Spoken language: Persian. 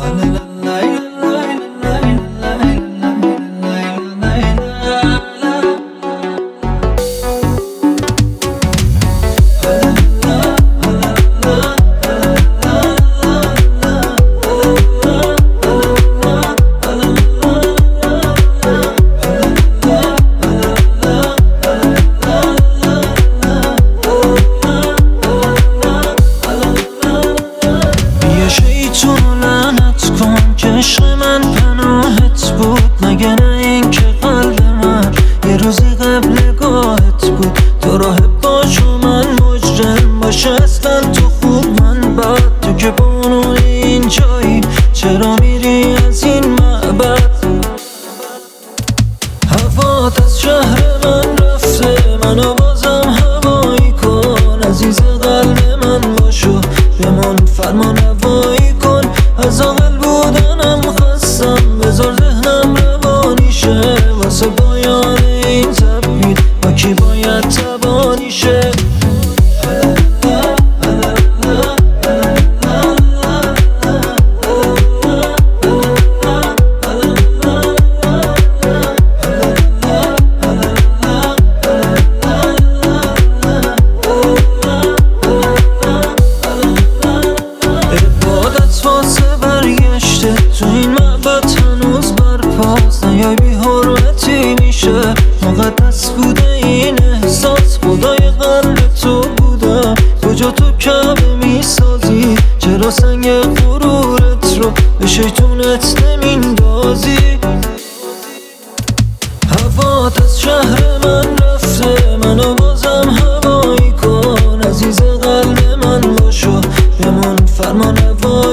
عشق من پناهت بود، مگه نه این که قلب من یه روزی قبل گاهت بود. تو راهب باش و من مجرم باشه، اصلا تو خوب من بد. تو که بانوی این جایی، چرا میری از این معبد؟ هوات از شهر من رفته، منو بازم هوایی کن. عزیز قلب من باشو، بمون فرمان روایی کن. از آقل بودنم خستم، بذار ذهنم روانی شه. واسه پایان این تبدیل با کی باید تبانی شه؟ تو این معبد هنوز برپاست، نیای بی حرمتی میشه. مقدس بوده این احساس، خدای قلب تو بودم. کجا تو کعبه میسازی؟ چرا سنگ غرورت رو به شیطونت نمیندازی؟ هوات از شهر من رفته، منو بازم هوایی کن. عزیز قلب من باشو، بمون فرمان روایی